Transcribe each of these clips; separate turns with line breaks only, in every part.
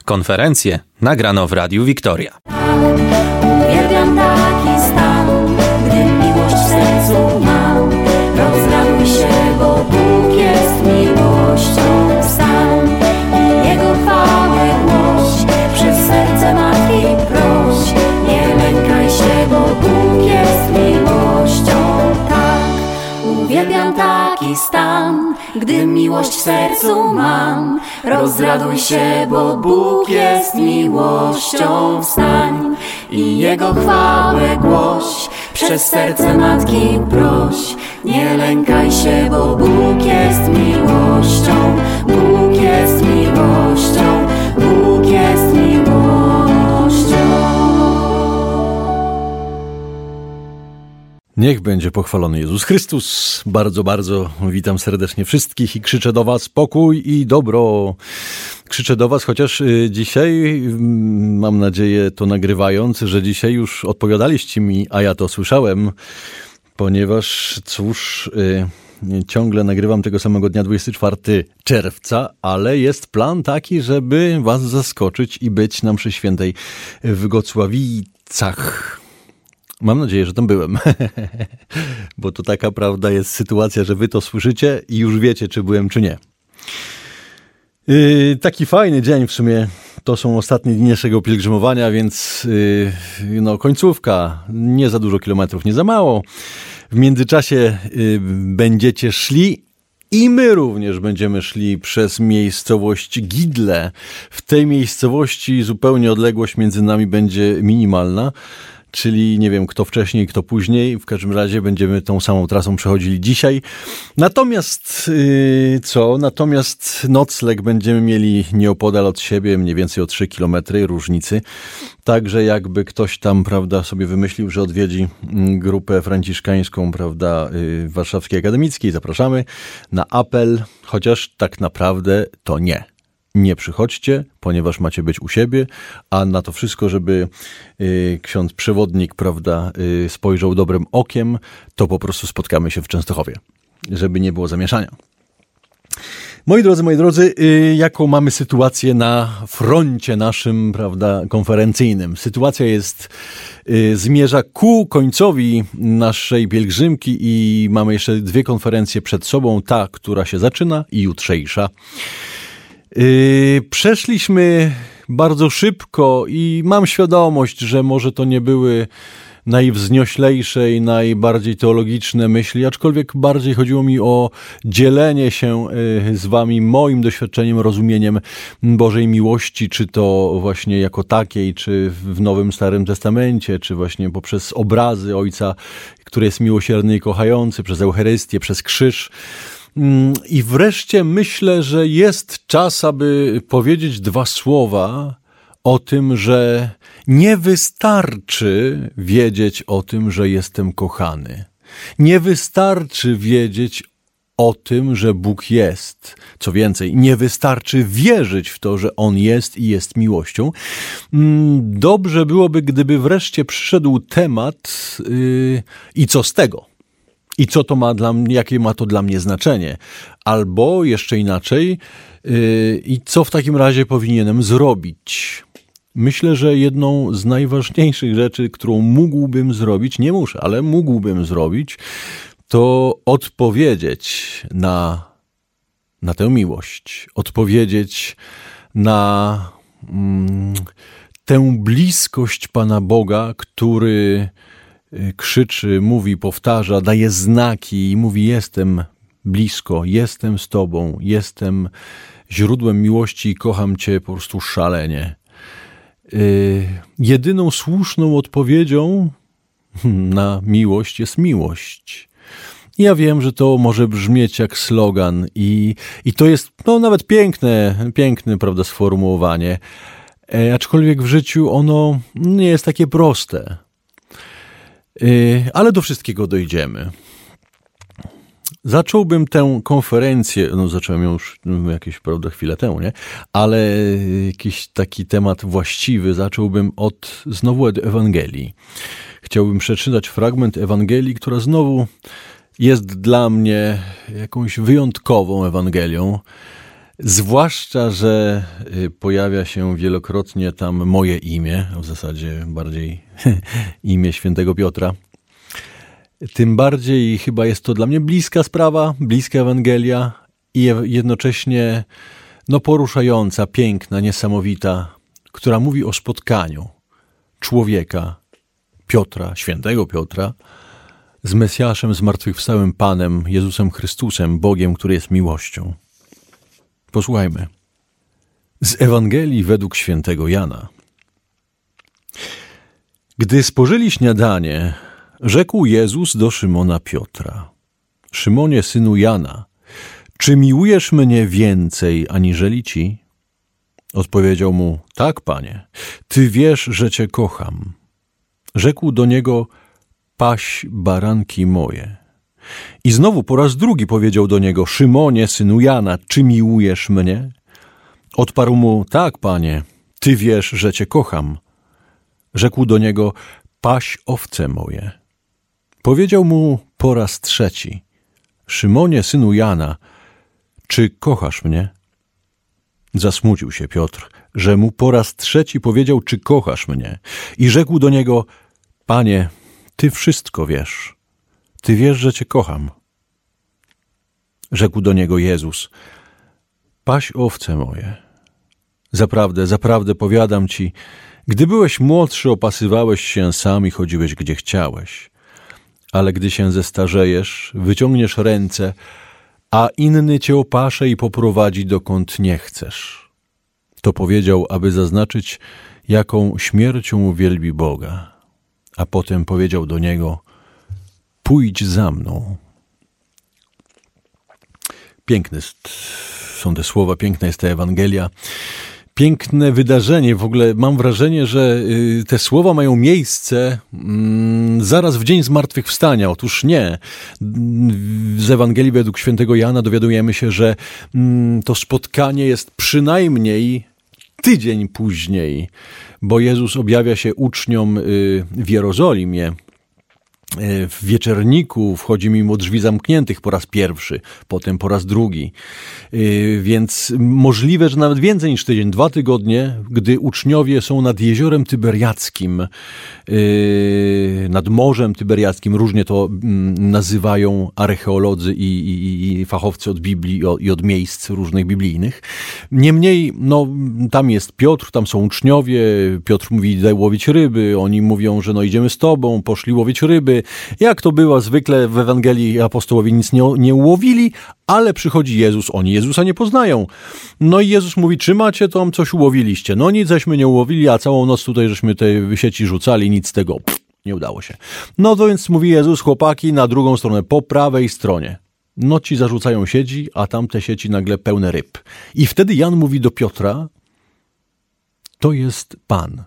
Konferencję nagrano w Radiu Wiktoria.
Uwielbiam taki stan, gdy miłość w sercu mam. Rozraduj się, bo Bóg jest miłością. Wstań i Jego chwałę głoś, przez serce matki proś. Nie lękaj się, bo Bóg jest miłością. Tak, uwielbiam taki stan, gdy miłość w sercu mam. Rozraduj się, bo Bóg jest miłością. Wstań i Jego chwałę głoś, przez serce matki proś. Nie lękaj się, bo Bóg jest miłością. Bóg jest miłością. Bóg jest miłością.
Niech będzie pochwalony Jezus Chrystus. Bardzo, bardzo witam serdecznie wszystkich i krzyczę do was pokój i dobro. Krzyczę do was, chociaż dzisiaj, mam nadzieję to nagrywając, że dzisiaj już odpowiadaliście mi, a ja to słyszałem, ponieważ cóż, ciągle nagrywam tego samego dnia 24 czerwca, ale jest plan taki, żeby was zaskoczyć i być na mszy świętej w Gocławicach. Mam nadzieję, że tam byłem, bo to taka prawda jest sytuacja, że wy to słyszycie i już wiecie, czy byłem, czy nie. Taki fajny dzień w sumie, to są ostatnie dni naszego pielgrzymowania, więc końcówka, nie za dużo kilometrów, nie za mało. W międzyczasie będziecie szli i my również będziemy szli przez miejscowość Gidle. W tej miejscowości zupełnie odległość między nami będzie minimalna. Czyli nie wiem, kto wcześniej, kto później. W każdym razie będziemy tą samą trasą przechodzili dzisiaj. Natomiast Natomiast nocleg będziemy mieli nieopodal od siebie, mniej więcej o 3 km różnicy. Także jakby ktoś tam, prawda, sobie wymyślił, że odwiedzi grupę franciszkańską, prawda, Warszawskiej Akademickiej, zapraszamy na apel, chociaż tak naprawdę to nie. Nie przychodźcie, ponieważ macie być u siebie, a na to wszystko, żeby ksiądz przewodnik, prawda, spojrzał dobrym okiem, to po prostu spotkamy się w Częstochowie, żeby nie było zamieszania. Moi drodzy, jaką mamy sytuację na froncie naszym, prawda, konferencyjnym? Sytuacja zmierza ku końcowi naszej pielgrzymki i mamy jeszcze 2 konferencje przed sobą, ta, która się zaczyna i jutrzejsza. Przeszliśmy bardzo szybko i mam świadomość, że może to nie były najwznioślejsze i najbardziej teologiczne myśli, aczkolwiek bardziej chodziło mi o dzielenie się z wami moim doświadczeniem, rozumieniem Bożej miłości, czy to właśnie jako takiej, czy w Nowym Starym Testamencie, czy właśnie poprzez obrazy Ojca, który jest miłosierny i kochający, przez Eucharystię, przez krzyż. I wreszcie myślę, że jest czas, aby powiedzieć 2 słowa o tym, że nie wystarczy wiedzieć o tym, że jestem kochany. Nie wystarczy wiedzieć o tym, że Bóg jest. Co więcej, nie wystarczy wierzyć w to, że On jest i jest miłością. Dobrze byłoby, gdyby wreszcie przyszedł temat i co z tego? I co to ma jakie ma to dla mnie znaczenie? Albo jeszcze inaczej, i co w takim razie powinienem zrobić? Myślę, że jedną z najważniejszych rzeczy, którą mógłbym zrobić, nie muszę, ale mógłbym zrobić, to odpowiedzieć na tę miłość. Odpowiedzieć na tę bliskość Pana Boga, który krzyczy, mówi, powtarza, daje znaki i mówi: jestem blisko, jestem z Tobą, jestem źródłem miłości i kocham Cię po prostu szalenie. Jedyną słuszną odpowiedzią na miłość jest miłość. Ja wiem, że to może brzmieć jak slogan i to jest nawet piękne, prawda, sformułowanie, aczkolwiek w życiu ono nie jest takie proste. Ale do wszystkiego dojdziemy. Zacząłbym tę konferencję, zacząłem ją już jakieś, prawda, chwilę temu, nie? Ale jakiś taki temat właściwy zacząłbym znowu od Ewangelii. Chciałbym przeczytać fragment Ewangelii, która znowu jest dla mnie jakąś wyjątkową Ewangelią. Zwłaszcza, że pojawia się wielokrotnie tam moje imię, w zasadzie bardziej imię świętego Piotra. Tym bardziej chyba jest to dla mnie bliska sprawa, bliska Ewangelia i jednocześnie poruszająca, piękna, niesamowita, która mówi o spotkaniu człowieka, Piotra, świętego Piotra, z Mesjaszem, zmartwychwstałym Panem, Jezusem Chrystusem, Bogiem, który jest miłością. Posłuchajmy. Z Ewangelii według świętego Jana. Gdy spożyli śniadanie, rzekł Jezus do Szymona Piotra: Szymonie, synu Jana, czy miłujesz mnie więcej aniżeli ci? Odpowiedział mu: tak, Panie, Ty wiesz, że Cię kocham. Rzekł do niego: paś baranki moje. I znowu po raz drugi powiedział do niego: Szymonie, synu Jana, czy miłujesz mnie? Odparł mu: tak, Panie, Ty wiesz, że Cię kocham. Rzekł do niego: paś owce moje. Powiedział mu po raz trzeci: Szymonie, synu Jana, czy kochasz mnie? Zasmucił się Piotr, że mu po raz trzeci powiedział: czy kochasz mnie? I rzekł do niego: Panie, Ty wszystko wiesz. Ty wiesz, że Cię kocham. Rzekł do niego Jezus: paś owce moje. Zaprawdę, zaprawdę powiadam Ci, gdy byłeś młodszy, opasywałeś się sam i chodziłeś gdzie chciałeś. Ale gdy się zestarzejesz, wyciągniesz ręce, a inny Cię opasze i poprowadzi dokąd nie chcesz. To powiedział, aby zaznaczyć, jaką śmiercią wielbi Boga. A potem powiedział do niego: pójdź za mną. Piękne są te słowa, piękna jest ta Ewangelia. Piękne wydarzenie. W ogóle mam wrażenie, że te słowa mają miejsce zaraz w dzień zmartwychwstania. Otóż nie. Z Ewangelii według świętego Jana dowiadujemy się, że to spotkanie jest przynajmniej tydzień później, bo Jezus objawia się uczniom w Jerozolimie. W wieczerniku wchodzi mimo drzwi zamkniętych po raz pierwszy, potem po raz drugi. Więc możliwe, że nawet więcej niż tydzień, 2 tygodnie, gdy uczniowie są nad jeziorem Tyberiackim, nad Morzem Tyberiackim, różnie to nazywają archeolodzy i fachowcy od Biblii i od miejsc różnych biblijnych. Niemniej, tam jest Piotr, tam są uczniowie, Piotr mówi: daj łowić ryby, oni mówią, że idziemy z tobą, poszli łowić ryby. Jak to bywa zwykle w Ewangelii, apostołowie nic nie ułowili, ale przychodzi Jezus, oni Jezusa nie poznają. I Jezus mówi: czy macie tam coś ułowiliście? Nic żeśmy nie ułowili, a całą noc tutaj żeśmy te sieci rzucali, nic z tego nie udało się. To więc mówi Jezus: chłopaki, na drugą stronę, po prawej stronie. Ci zarzucają sieci, a tamte sieci nagle pełne ryb. I wtedy Jan mówi do Piotra: to jest Pan.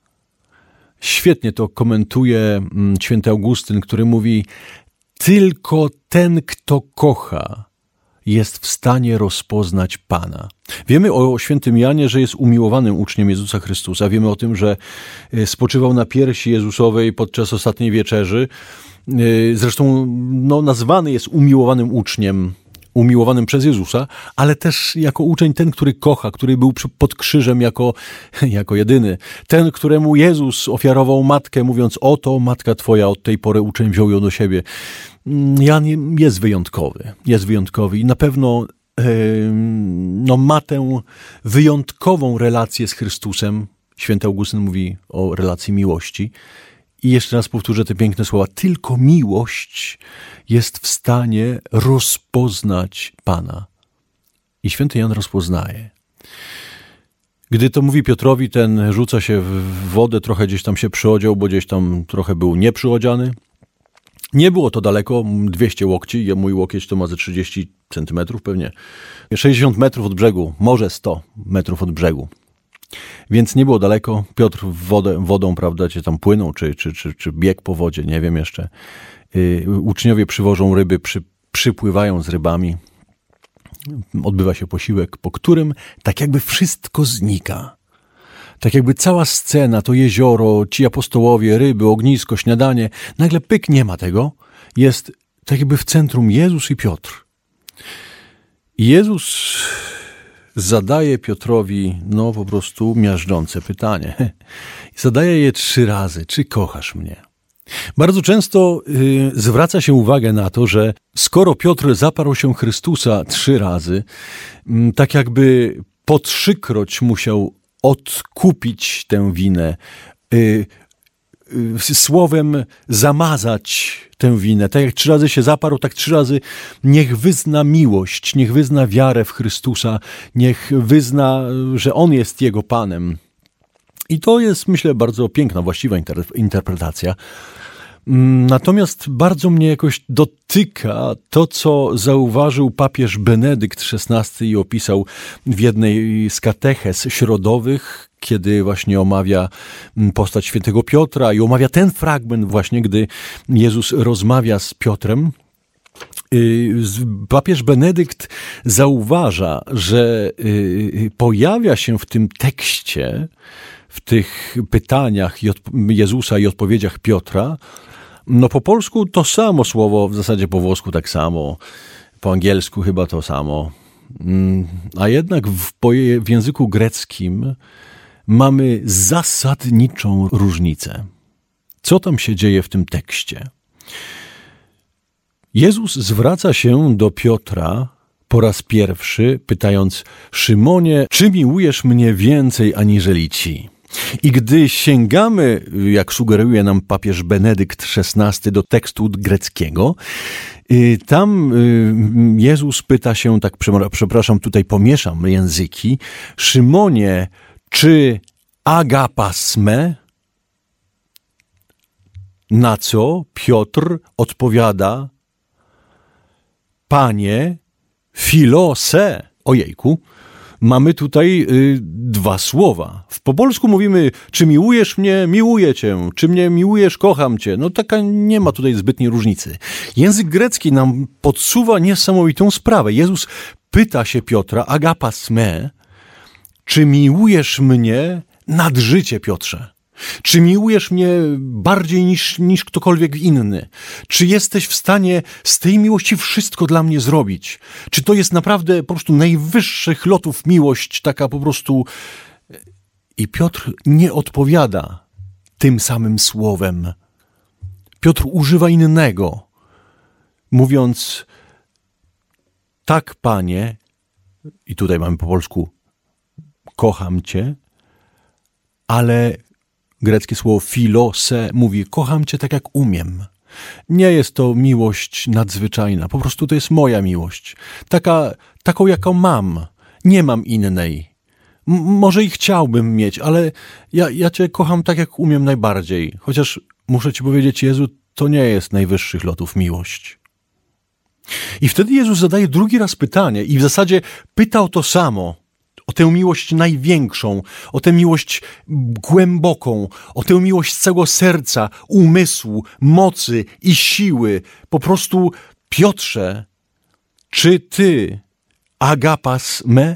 Świetnie to komentuje święty Augustyn, który mówi: tylko ten, kto kocha, jest w stanie rozpoznać Pana. Wiemy o świętym Janie, że jest umiłowanym uczniem Jezusa Chrystusa. Wiemy o tym, że spoczywał na piersi Jezusowej podczas ostatniej wieczerzy. Zresztą nazwany jest umiłowanym uczniem, umiłowanym przez Jezusa, ale też jako uczeń ten, który kocha, który był pod krzyżem jako jedyny. Ten, któremu Jezus ofiarował matkę, mówiąc: oto matka twoja, od tej pory uczeń wziął ją do siebie. Jan jest wyjątkowy i na pewno ma tę wyjątkową relację z Chrystusem. Święty Augustyn mówi o relacji miłości. I jeszcze raz powtórzę te piękne słowa: tylko miłość jest w stanie rozpoznać Pana. I święty Jan rozpoznaje. Gdy to mówi Piotrowi, ten rzuca się w wodę, trochę gdzieś tam się przyodział, bo gdzieś tam trochę był nieprzyodziany. Nie było to daleko, 200 łokci, mój łokieć to ma ze 30 centymetrów pewnie. 60 metrów od brzegu, może 100 metrów od brzegu. Więc nie było daleko. Piotr wodą, prawda, gdzie tam płyną, czy bieg po wodzie, nie wiem jeszcze. Uczniowie przywożą ryby, przypływają z rybami. Odbywa się posiłek, po którym tak jakby wszystko znika. Tak jakby cała scena, to jezioro, ci apostołowie, ryby, ognisko, śniadanie, nagle pyk, nie ma tego. Jest tak jakby w centrum Jezus i Piotr. I Jezus zadaje Piotrowi, po prostu miażdżące pytanie. Zadaje je 3 razy. Czy kochasz mnie? Bardzo często zwraca się uwagę na to, że skoro Piotr zaparł się Chrystusa 3 razy, tak jakby po 3-kroć musiał odkupić tę winę, słowem zamazać tę winę. Tak jak 3 razy się zaparł, tak 3 razy niech wyzna miłość, niech wyzna wiarę w Chrystusa, niech wyzna, że On jest Jego Panem. I to jest, myślę, bardzo piękna, właściwa interpretacja. Natomiast bardzo mnie jakoś dotyka to, co zauważył papież Benedykt XVI i opisał w jednej z katechez środowych, kiedy właśnie omawia postać świętego Piotra i omawia ten fragment właśnie, gdy Jezus rozmawia z Piotrem. Papież Benedykt zauważa, że pojawia się w tym tekście, w tych pytaniach Jezusa i odpowiedziach Piotra, po polsku to samo słowo, w zasadzie po włosku tak samo, po angielsku chyba to samo, a jednak w języku greckim mamy zasadniczą różnicę. Co tam się dzieje w tym tekście? Jezus zwraca się do Piotra po raz pierwszy, pytając: Szymonie, czy miłujesz mnie więcej aniżeli ci? I gdy sięgamy, jak sugeruje nam papież Benedykt XVI, do tekstu greckiego, tam Jezus pyta się, tak przepraszam, tutaj pomieszam języki: Szymonie, czy agapas me? Na co Piotr odpowiada: Panie, filose. Ojejku, mamy tutaj 2 słowa. Po polsku mówimy: czy miłujesz mnie, miłuję cię, czy mnie miłujesz, kocham cię. Taka nie ma tutaj zbytniej różnicy. Język grecki nam podsuwa niesamowitą sprawę. Jezus pyta się Piotra, agapas me, czy miłujesz mnie nad życie, Piotrze? Czy miłujesz mnie bardziej niż ktokolwiek inny? Czy jesteś w stanie z tej miłości wszystko dla mnie zrobić? Czy to jest naprawdę po prostu najwyższych lotów miłość, taka po prostu... I Piotr nie odpowiada tym samym słowem. Piotr używa innego, mówiąc: tak, Panie, i tutaj mamy po polsku kocham cię, ale greckie słowo filose mówi: kocham cię tak jak umiem. Nie jest to miłość nadzwyczajna, po prostu to jest moja miłość. Taką jaką mam, nie mam innej. Może i chciałbym mieć, ale ja cię kocham tak jak umiem najbardziej. Chociaż muszę ci powiedzieć, Jezu, to nie jest najwyższych lotów miłość. I wtedy Jezus zadaje drugi raz pytanie i w zasadzie pyta o to samo. O tę miłość największą, o tę miłość głęboką, o tę miłość z całego serca, umysłu, mocy i siły. Po prostu: Piotrze, czy ty agapas me?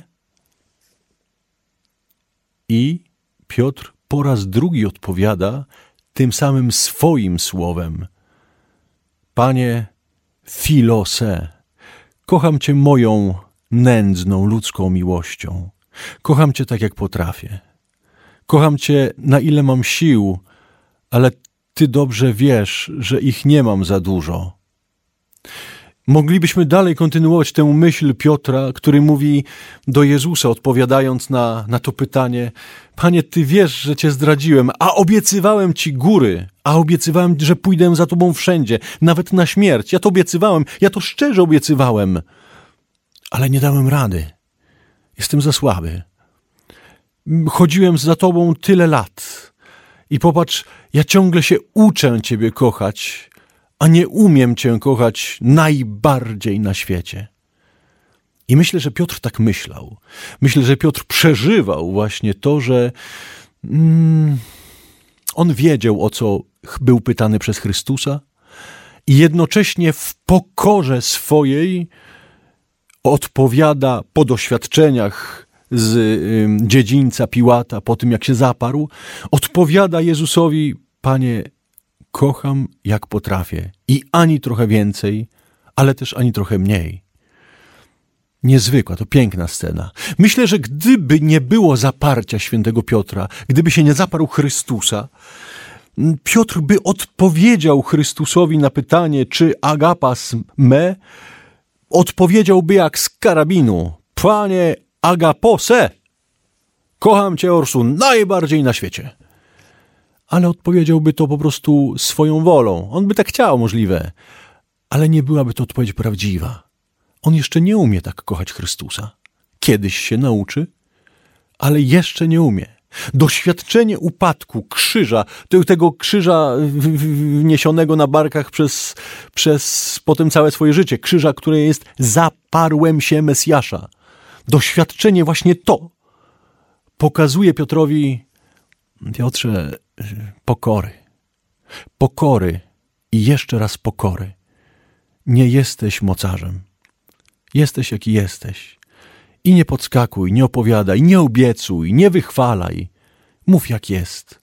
I Piotr po raz drugi odpowiada tym samym swoim słowem: Panie, filose, kocham cię moją nędzną, ludzką miłością. Kocham cię tak, jak potrafię. Kocham cię, na ile mam sił, ale ty dobrze wiesz, że ich nie mam za dużo. Moglibyśmy dalej kontynuować tę myśl Piotra, który mówi do Jezusa, odpowiadając na to pytanie: Panie, ty wiesz, że cię zdradziłem, a obiecywałem ci góry, a obiecywałem, że pójdę za tobą wszędzie, nawet na śmierć. Ja to obiecywałem, ja to szczerze obiecywałem, ale nie dałem rady. Jestem za słaby. Chodziłem za tobą tyle lat i popatrz, ja ciągle się uczę ciebie kochać, a nie umiem cię kochać najbardziej na świecie. I myślę, że Piotr tak myślał. Myślę, że Piotr przeżywał właśnie to, że on wiedział, o co był pytany przez Chrystusa i jednocześnie w pokorze swojej odpowiada po doświadczeniach z dziedzińca Piłata, po tym jak się zaparł, odpowiada Jezusowi: Panie, kocham jak potrafię i ani trochę więcej, ale też ani trochę mniej. niezwykła, to piękna scena. Myślę, że gdyby nie było zaparcia świętego Piotra, gdyby się nie zaparł Chrystusa, Piotr by odpowiedział Chrystusowi na pytanie, czy agapas me, odpowiedziałby jak z karabinu: Panie agapose, kocham cię, Orsu, najbardziej na świecie. Ale odpowiedziałby to po prostu swoją wolą. On by tak chciał, możliwe, ale nie byłaby to odpowiedź prawdziwa. On jeszcze nie umie tak kochać Chrystusa. Kiedyś się nauczy, ale jeszcze nie umie. Doświadczenie upadku, krzyża, tego krzyża wniesionego na barkach przez potem całe swoje życie, krzyża, które jest zaparłem się Mesjasza. Doświadczenie właśnie to pokazuje Piotrowi: Piotrze, pokory i jeszcze raz pokory. Nie jesteś mocarzem. Jesteś jaki jesteś. I nie podskakuj, nie opowiadaj, nie obiecuj, nie wychwalaj. Mów jak jest.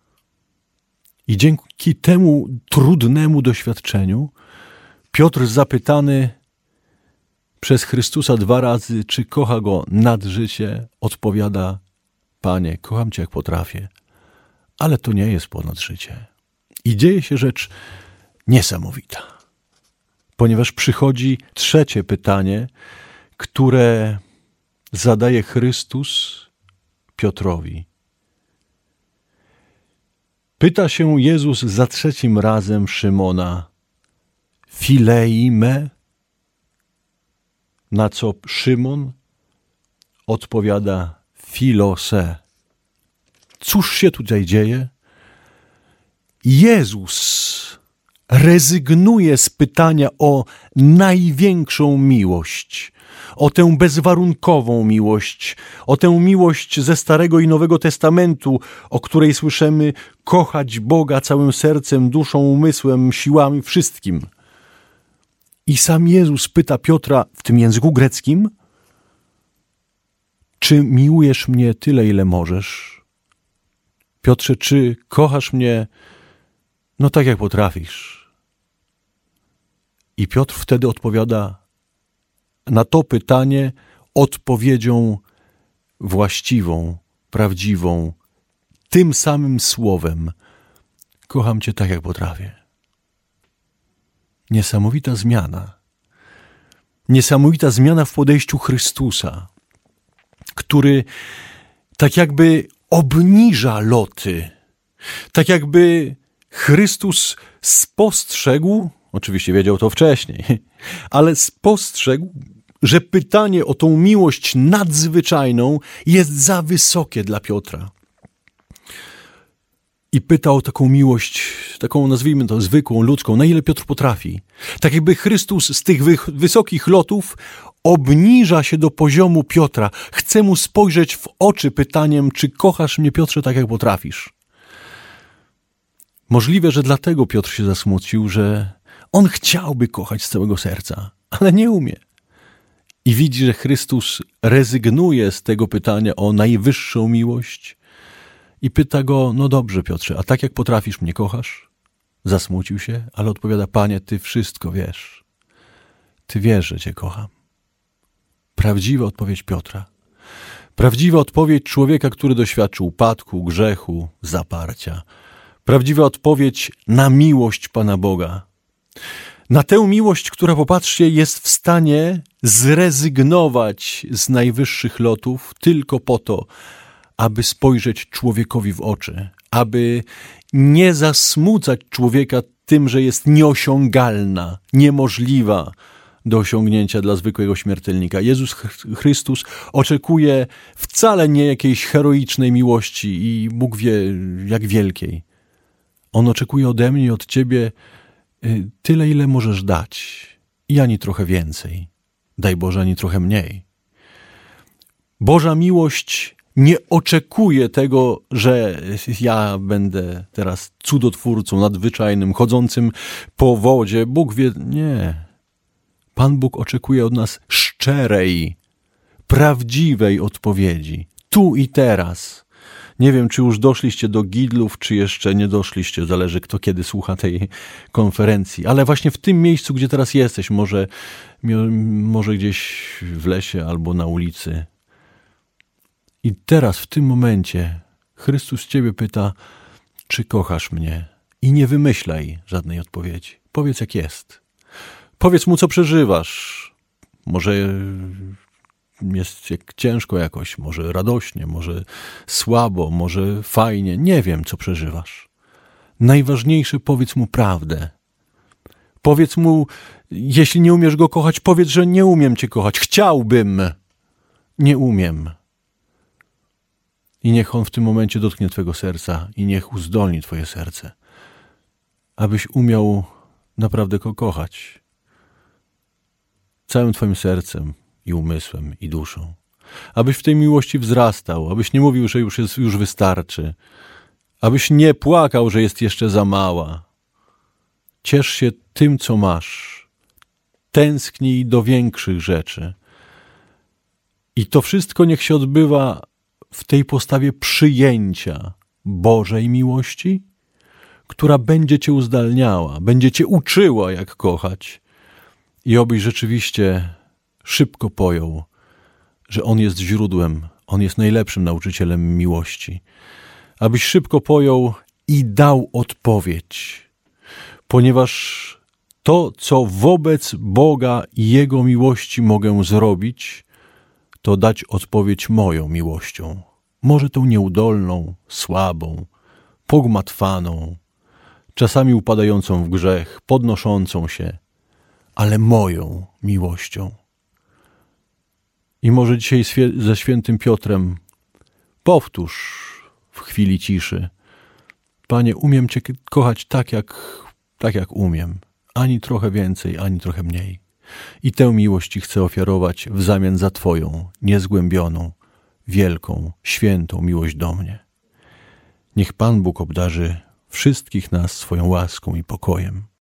I dzięki temu trudnemu doświadczeniu Piotr zapytany przez Chrystusa 2 razy, czy kocha go nad życie, odpowiada: Panie, kocham cię jak potrafię, ale to nie jest ponad życie. I dzieje się rzecz niesamowita, ponieważ przychodzi trzecie pytanie, które zadaje Chrystus Piotrowi. Pyta się Jezus za 3. razem Szymona: Filei me? Na co Szymon odpowiada: Filose. Cóż się tutaj dzieje? Jezus rezygnuje z pytania o największą miłość, o tę bezwarunkową miłość, o tę miłość ze Starego i Nowego Testamentu, o której słyszymy: kochać Boga całym sercem, duszą, umysłem, siłami, wszystkim. I sam Jezus pyta Piotra w tym języku greckim: czy miłujesz mnie tyle, ile możesz? Piotrze, czy kochasz mnie tak, jak potrafisz? I Piotr wtedy odpowiada na to pytanie odpowiedzią właściwą, prawdziwą, tym samym słowem: kocham cię tak, jak potrafię. Niesamowita zmiana. Niesamowita zmiana w podejściu Chrystusa, który tak jakby obniża loty. Tak jakby Chrystus spostrzegł, oczywiście wiedział to wcześniej, ale spostrzegł, że pytanie o tą miłość nadzwyczajną jest za wysokie dla Piotra. I pyta o taką miłość, taką nazwijmy to zwykłą, ludzką, na ile Piotr potrafi. Tak jakby Chrystus z tych wysokich lotów obniża się do poziomu Piotra. Chce mu spojrzeć w oczy pytaniem: czy kochasz mnie, Piotrze, tak jak potrafisz? Możliwe, że dlatego Piotr się zasmucił, że on chciałby kochać z całego serca, ale nie umie. I widzi, że Chrystus rezygnuje z tego pytania o najwyższą miłość i pyta go: no dobrze, Piotrze, a tak jak potrafisz, mnie kochasz? Zasmucił się, ale odpowiada: Panie, Ty wszystko wiesz. Ty wiesz, że Cię kocham. Prawdziwa odpowiedź Piotra. Prawdziwa odpowiedź człowieka, który doświadczył upadku, grzechu, zaparcia. Prawdziwa odpowiedź na miłość Pana Boga. Na tę miłość, która, popatrzcie, jest w stanie zrezygnować z najwyższych lotów tylko po to, aby spojrzeć człowiekowi w oczy, aby nie zasmucać człowieka tym, że jest nieosiągalna, niemożliwa do osiągnięcia dla zwykłego śmiertelnika. Jezus Chrystus oczekuje wcale nie jakiejś heroicznej miłości i Bóg wie jak wielkiej. On oczekuje ode mnie i od Ciebie tyle, ile możesz dać. I ani trochę więcej. Daj Boże, ani trochę mniej. Boża miłość nie oczekuje tego, że ja będę teraz cudotwórcą nadzwyczajnym, chodzącym po wodzie. Bóg wie, nie. Pan Bóg oczekuje od nas szczerej, prawdziwej odpowiedzi. Tu i teraz. Nie wiem, czy już doszliście do Gidlów, czy jeszcze nie doszliście, zależy kto kiedy słucha tej konferencji. Ale właśnie w tym miejscu, gdzie teraz jesteś, może gdzieś w lesie albo na ulicy. I teraz, w tym momencie, Chrystus ciebie pyta, czy kochasz mnie? I nie wymyślaj żadnej odpowiedzi. Powiedz, jak jest. Powiedz mu, co przeżywasz. Może jest ciężko jakoś, może radośnie, może słabo, może fajnie. Nie wiem, co przeżywasz. Najważniejsze, powiedz mu prawdę. Powiedz mu, jeśli nie umiesz go kochać, powiedz, że nie umiem cię kochać. Chciałbym. Nie umiem. I niech on w tym momencie dotknie twojego serca i niech uzdolni twoje serce, abyś umiał naprawdę go kochać. Całym twoim sercem i umysłem i duszą. Abyś w tej miłości wzrastał, abyś nie mówił, że już wystarczy. Abyś nie płakał, że jest jeszcze za mała. Ciesz się tym, co masz. Tęsknij do większych rzeczy. I to wszystko niech się odbywa w tej postawie przyjęcia Bożej miłości, która będzie cię uzdalniała, będzie cię uczyła, jak kochać. I obyś rzeczywiście szybko pojął, że On jest źródłem, On jest najlepszym nauczycielem miłości. Abyś szybko pojął i dał odpowiedź, ponieważ to, co wobec Boga i Jego miłości mogę zrobić, to dać odpowiedź moją miłością. Może tą nieudolną, słabą, pogmatwaną, czasami upadającą w grzech, podnoszącą się, ale moją miłością. I może dzisiaj ze świętym Piotrem powtórz w chwili ciszy: Panie, umiem Cię kochać tak jak umiem. Ani trochę więcej, ani trochę mniej. I tę miłość Ci chcę ofiarować w zamian za Twoją niezgłębioną, wielką, świętą miłość do mnie. Niech Pan Bóg obdarzy wszystkich nas swoją łaską i pokojem.